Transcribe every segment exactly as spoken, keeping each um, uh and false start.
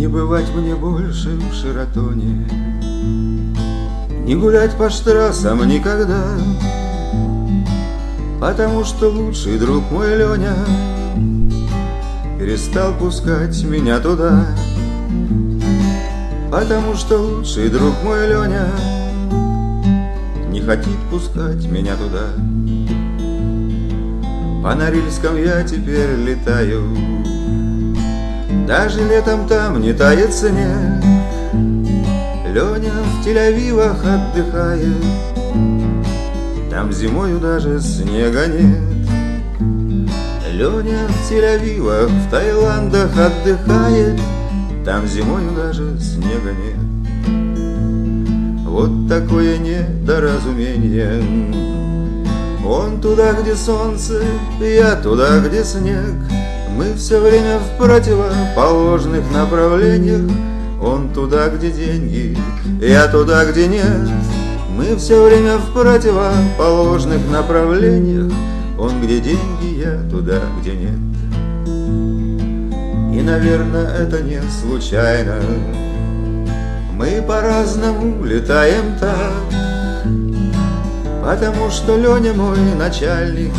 бывать мне больше в Шератоне, не гулять по штрассам никогда, потому что лучший друг мой Леня перестал пускать меня туда. Потому что лучший друг мой Леня не хочет пускать меня туда. По Норильском я теперь летаю, даже летом там не тает снег. Леня в Тель-Авивах отдыхает, там зимою даже снега нет. Леня в Тель-Авивах, в Таиландах отдыхает, там зимою даже снега нет. Вот такое недоразумение. Он туда, где солнце, я туда, где снег. Мы все время в противоположных направлениях. Он туда, где деньги, я туда, где нет. Мы все время в противоположных направлениях. Он где деньги, я туда, где нет. И, наверное, это не случайно. Мы по-разному летаем так, потому что Леня мой начальник,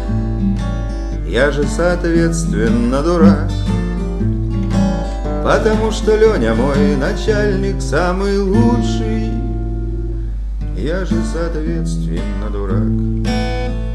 я же соответственно дурак. Потому что Леня мой начальник самый лучший, я же соответственно дурак.